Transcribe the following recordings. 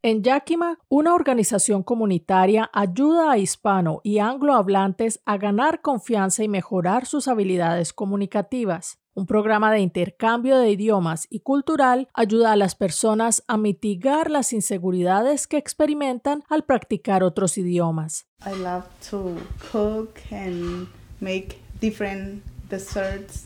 En Yakima, una organización comunitaria ayuda a hispano y anglohablantes a ganar confianza y mejorar sus habilidades comunicativas. Un programa de intercambio de idiomas y cultural ayuda a las personas a mitigar las inseguridades que experimentan al practicar otros idiomas. I love to cook and make different desserts.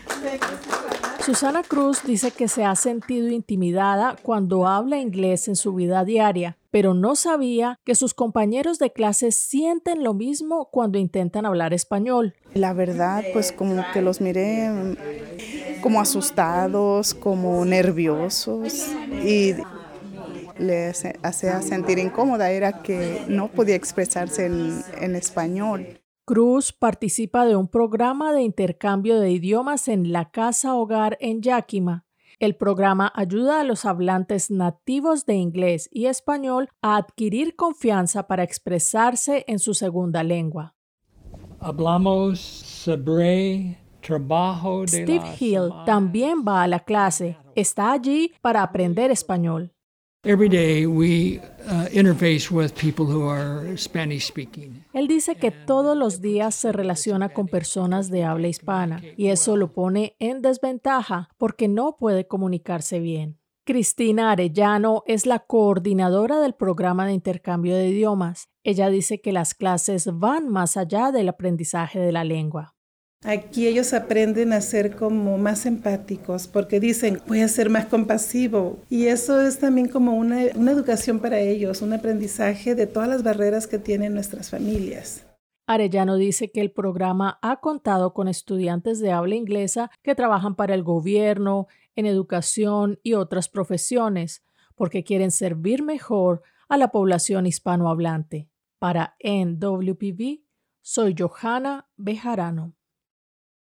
Susana Cruz dice que se ha sentido intimidada cuando habla inglés en su vida diaria, pero no sabía que sus compañeros de clase sienten lo mismo cuando intentan hablar español. La verdad, pues como que los miré como asustados, como nerviosos y les hacía sentir incómoda, era que no podía expresarse en español. Cruz participa de un programa de intercambio de idiomas en la Casa Hogar en Yakima. El programa ayuda a los hablantes nativos de inglés y español a adquirir confianza para expresarse en su segunda lengua. Hablamos sobre trabajo de Steve la Hill semana. también va a la clase. Está allí para aprender español. Every day we interface with people who are Spanish speaking. Él dice que todos los días se relaciona con personas de habla hispana y eso lo pone en desventaja porque no puede comunicarse bien. Cristina Arellano es la coordinadora del programa de intercambio de idiomas. Ella dice que las clases van más allá del aprendizaje de la lengua. Aquí ellos aprenden a ser como más empáticos porque dicen, voy a ser más compasivo. Y eso es también como una educación para ellos, un aprendizaje de todas las barreras que tienen nuestras familias. Arellano dice que el programa ha contado con estudiantes de habla inglesa que trabajan para el gobierno, en educación y otras profesiones, porque quieren servir mejor a la población hispanohablante. Para NWPV, soy Johanna Bejarano.